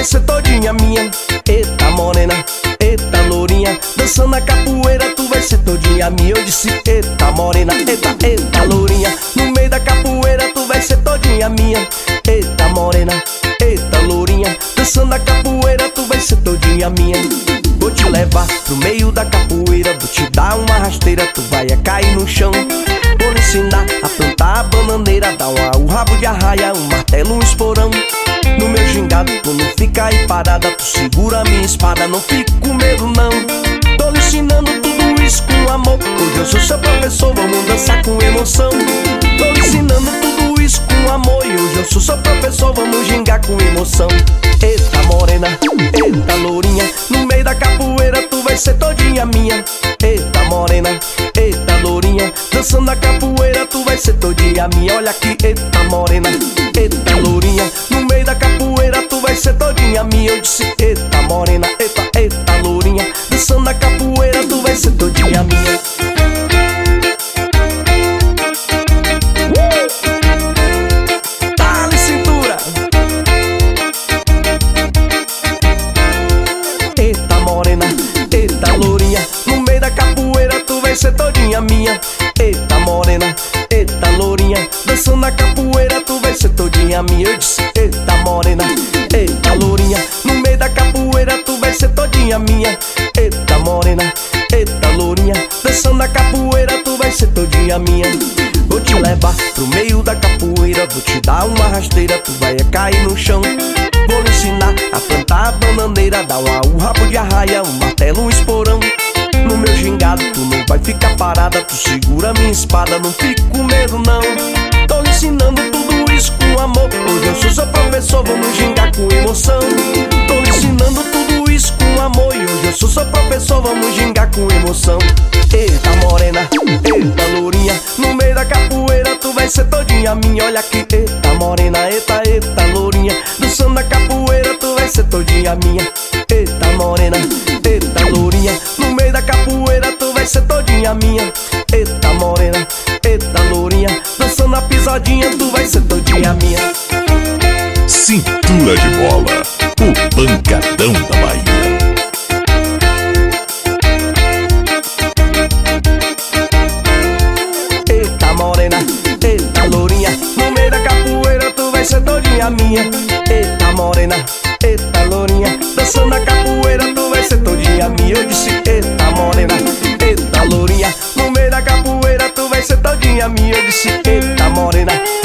ser todinha minha. Eita morena, eita lourinha, dançando a capoeira tu vai ser todinha minha. Eu disse eita morena, eita lourinha, no meio da capoeira tu vai ser todinha minha. Eita morena, eita lourinha, dançando a capoeira tu vai ser todinha minha. Vou te levar pro meio da capoeira, vou te dar uma rasteira, tu vai cair no chão. Vou lhe ensinar a plantar a bananeira, dar o rabo de arraia, um martelo, um esporão. No meu gingado tu não fica aí parada, tu segura a minha espada, não fico com medo não. Tô lhe ensinando tudo isso com amor, hoje eu sou seu professor, vamos dançar com emoção. Tô lhe ensinando tudo isso com amor, e hoje eu sou seu professor, vamos gingar com emoção. Eita morena, eita lourinha, no meio da capoeira tu vai ser todinha minha. Eita morena, eita lourinha, dançando a capoeira tu vai ser todinha minha. Olha aqui, eita morena, eita lourinha, no meio da capoeira tu vai ser todinha minha. Eu disse eita morena, eita lourinha, dançando a capoeira tu vai ser todinha minha. Dá-lhe cintura. Eita morena, eita lourinha, no meio da capoeira tu vai ser todinha minha. Eita morena, eita lourinha, dançando a capoeira tu vai ser todinha minha. Eu disse eita morena, eita lourinha, no meio da capoeira tu vai ser todinha minha. Eita morena, eita lourinha, dançando a capoeira tu vai ser todinha minha. Vou te levar pro meio da capoeira, vou te dar uma rasteira, tu vai cair no chão. Vou lhe ensinar a plantar a bananeira, dar o rabo de arraia, um martelo, um esporão. No meu gingado tu não vai ficar parada, tu segura minha espada, não fico com medo não. Tô lhe ensinando tudo isso com amor, hoje eu sou seu professor, vamos gingar com emoção. Tô lhe ensinando tudo isso com amor, e hoje eu sou seu professor, vamos gingar com emoção. Eita morena, eita lourinha, no meio da capoeira tu vai ser todinha minha. Olha aqui, eita morena, eita lourinha, dançando a capoeira tu vai ser todinha minha. Eita morena, eita lourinha, no meio da capoeira tu vai ser todinha minha. Eita morena, eita lourinha, dançando a pisadinha tu vai ser todinha minha. Cintura de Bola, o pancadão da Bahia. Eita morena, eita lourinha, no meio da capoeira tu vai ser todinha minha. Eita morena, eita lourinha, dançando a capoeira tu vai ser todinha minha. Eu disse eita morena, eita lourinha, no meio da capoeira tu vai ser todinha minha. Eu disse eita morena,